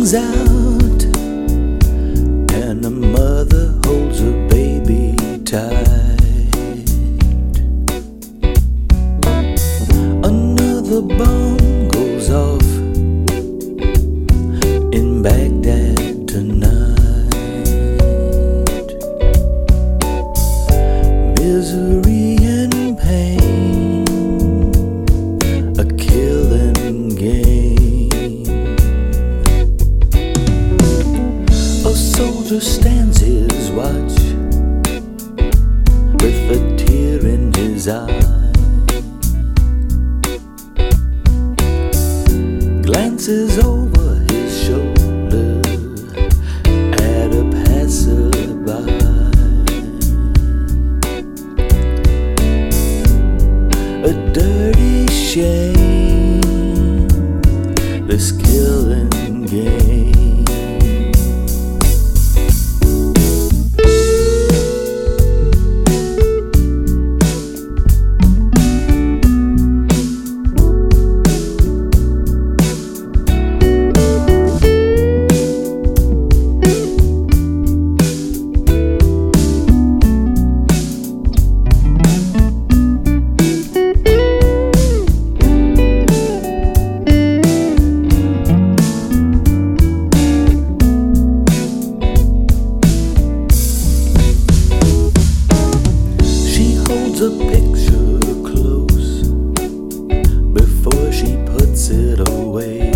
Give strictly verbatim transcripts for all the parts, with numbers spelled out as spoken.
rings out and the mother holds her baby tight. Another bomb goes off in Baghdad tonight. Misery and pain, a killing game. A soldier stands his watch with a tear in his eye, glances over his shoulder at a passerby. A dirty shame, this killing game. A picture close before she puts it away,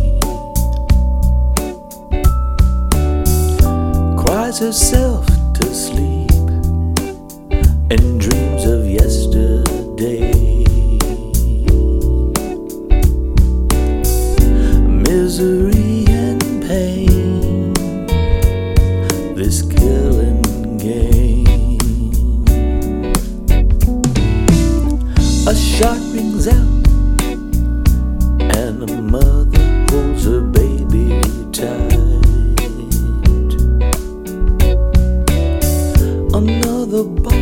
cries herself to sleep and dreams of yesterday. Misery and pain, this killing game. A shot rings out and the mother holds her baby tight. Another bomb